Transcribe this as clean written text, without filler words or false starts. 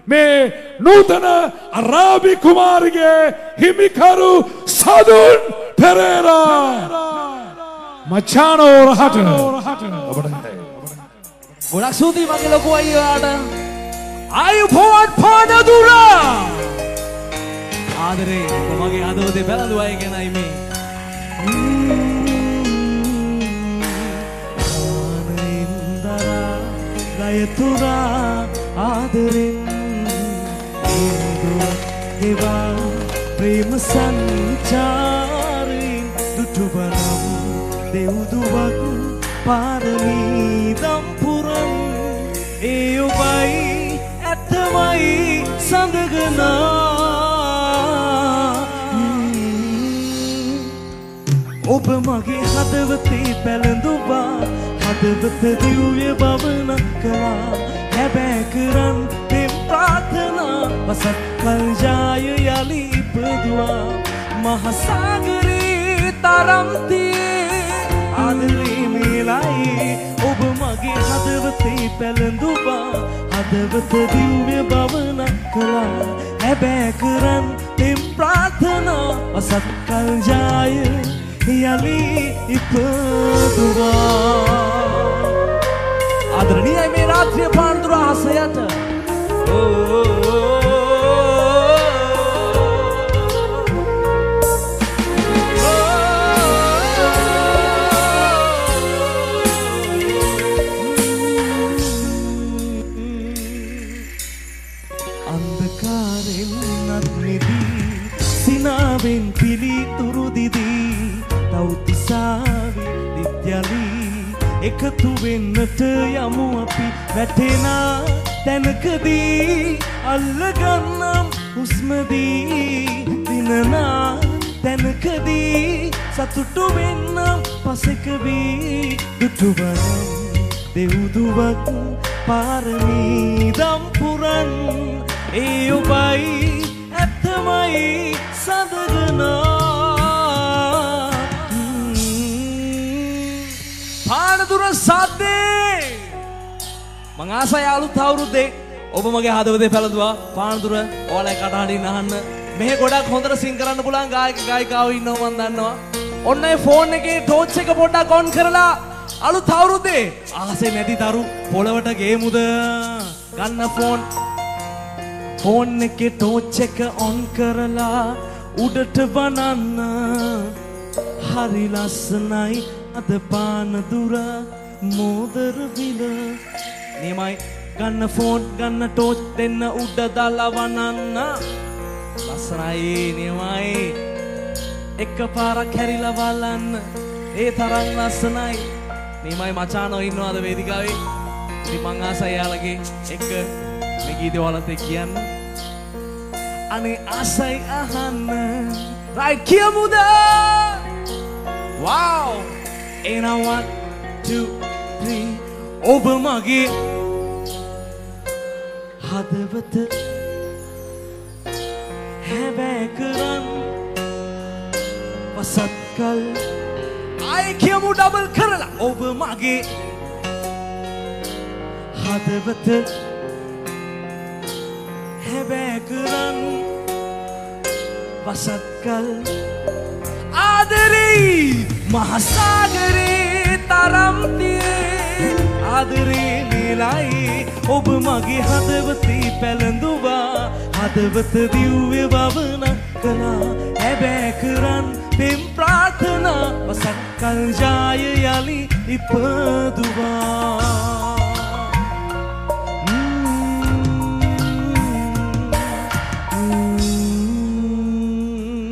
මේ නූතන අරාබි කුමාරගේ හිමිකරු සදුන් පෙරේරා මචානෝ රහට ගොඩක් ස්තුතියි මගේ ලොකු අයියාට ආයුබෝවන් පානදුරා ආදරේ මගේ හදවතේ බැලඳු අය ගැනයි මේ ආනෙන්දරා ගයතුරා ආදරෙන් දේවා ප්‍රේම සංචාරයෙන් දුටුබනම් දෙව්දුවක් පාරමී දම්පුරන් ඒ ඔබයි ඇත්තමයි සඳගනා ඔබ මගේ හදවතේ පැළඳුවා හදවත දිව්‍ය භවන කළා හැබැයි කරන් පෙම් ප්‍රාර්ථනා වසත් කල් ජාය යලි ඉපදුවා මහසාගරේ තරම් තියේ ආදරේ මේලයි ඔබ මගේ හදවතේ පැළඳුවා හදවත දිව්‍ය භවන කළා හැබැයි කරන් පෙම් ප්‍රාර්ථනා වසත් කල් ජාය යලි ඉපදුවා ආදරණීයයි මේ රාත්‍රිය පානදුර ආසයට අන්ධකාරෙන් නත් නිදී සිනාවෙන් පිළිතුරු දිදී තවතිසාවි දිත්‍යලී එකතු වෙන්නට යමු අපි වැටෙනා තැනකදී අල්ලගන්නම් හුස්මදී දිනනා තැනකදී සතුටු වෙන්නම් පසෙකවී දුටුවනම් දෙව්දුවක් පාරමී දම්පුරන් ඒ ඔබයි ඇත්තමයි සඳගනා පානදුර සද්දේ මං ආසයි අලුත් අවුරුද්දේ ඔබ මගේ හදවතේ පැලඳුවා පානදුර ඔයාලයි කටහඬින් අහන්න මෙහෙ ගොඩක් හොඳට සිං කරන්න පුළුවන් ගායක ගායිකාවෝ ඉන්නවා මං දන්නවා ඔන්න ඒ ෆෝන් එකේ ටෝච් එක පොඩ්ඩක් ඔන් කරලා අලුත් අවුරුද්දේ ආසේ නැති තරු පොළවට ගේමුද ගන්න ෆෝන් එකේ ටෝච් එක ඔන් කරලා උඩට බනන්න හරි ලස්සනයි අද පානදුර මෝදර විල නියමයි ගන්න ෆෝන් ගන්න ටෝච් දෙන්න උඩ දාලා වනන්න ලස්සනයි නියමයි එක පාරක් හැරිලා බලන්න ඒ තරම් ලස්සනයි නියමයි මචානෝ ඉන්නවාද වේදිකාවේ ඉතින් මං ආසයි යාළගේ එක මේ ගීතේ ඔයාලත් එක්ක කියන්න අනේ ආසයි අහන්න රයිට් කියමුද wow and I 1 2 3 ඔබ මගේ හදවත හැබැයි කරන් වසත්කල් ආයි කියමු ඩබල් කරලා ඔබ මගේ හදවත හැබැයි කරන් වසත්කල් ආදරේ මහසාගරේ තරම් තියේ ආදරේ නිලයි ඔබ මගේ හදවතේ පැළඳුවා හදවත දිව්‍ය භවන කළා හැබැයි කරන් පෙම් ප්‍රාර්ථනා වසත් කල් ජාය යලි ඉපදුවා